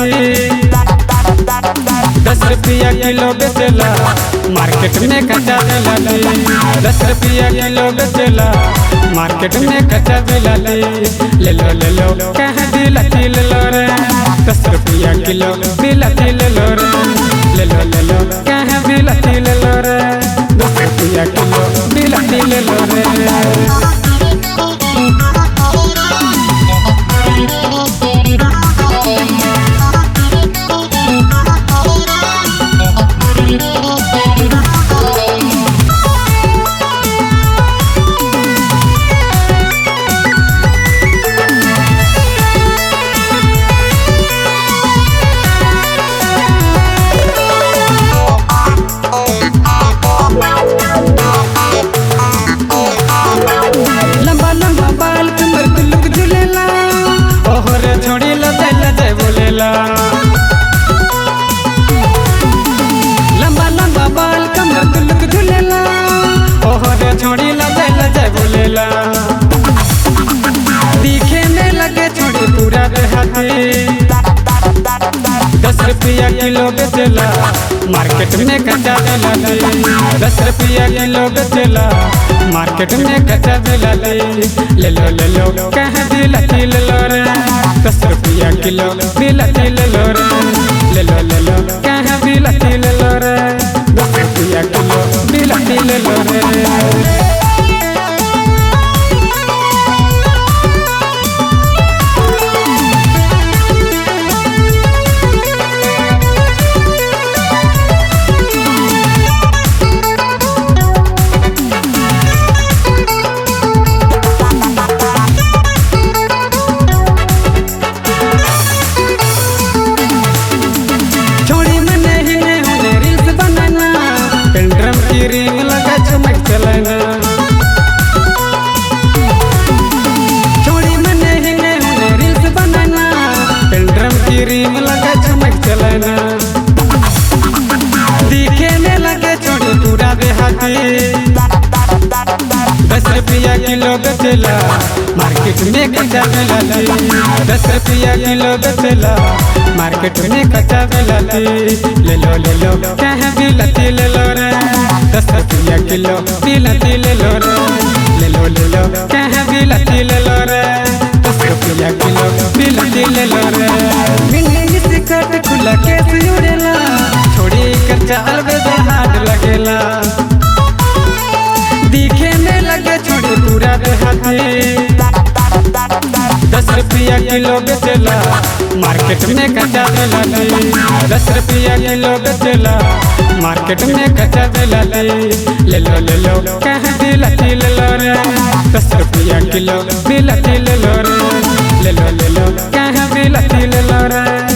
10 रुपया किलो बेचला मार्केट में कच्चा दिलाली। 10 रुपया किलो बेचला मार्केट में कच्चा दिलाली। ले लो कह दिलाती ले लो रे 10 रुपया किलो दिलाती ले लो रे। ले लो कह दिलाती ले लो रे 10 रुपया किलो दिलाती ले लो रे। लंबा लंबा बाल कमर तुलक झुलेला ओहरे छोड़ी लजय बोलेला। दिखे में लगे छोड़ी पूरा देहाती। 10 रुपया किलो बेचला मार्केट में कच्चा दिलाली। 10 रुपया किलो बेचला मार्केट में कच्चा दिलाली। ले लो कह दिलाती ले लो रे 10 रुपया किलो दिलाती ले लो रे। ले लो कह दिलाती ले लो रे 10 रुपया किलो दिलाती ले लो रे। रिंग लगा चमक चलना छोड़ी मने हिने हुने रील्स बनाना। पेंड्रम की रिंग लगा चमक चलना। दिखे में लगे छोड़ी पूरा देहाती। 10 रुपया किलो बेचला मार्केट में कच्चा दिलाली। 10 रुपया किलो बेचला मार्केट में कच्चा दिलाली। ले लो कह दिलाती ले लो रे 10 रुपया किलो दिलाती ले लो रे। ले लो कह दिलाती ले लो रे 10 रुपया किलो दिलाती ले लो रे। मिनी स्कर्ट खुला केस उड़ेला छोड़ी कच्चा अलविदा हाथ लगेला। दिखे में लगे छोड़ी पूरा देहाती। 10 रुपया किलो बेचला मार्केट में कच्चा दिलाली। 10 रुपया किलो बेचला मार्केट में कच्चा दिलाली। ले लो कह दिलाती ले लो रे 10 रुपया किलो दिलाती ले लो रे। ले लो कह दिलाती ले लो रे।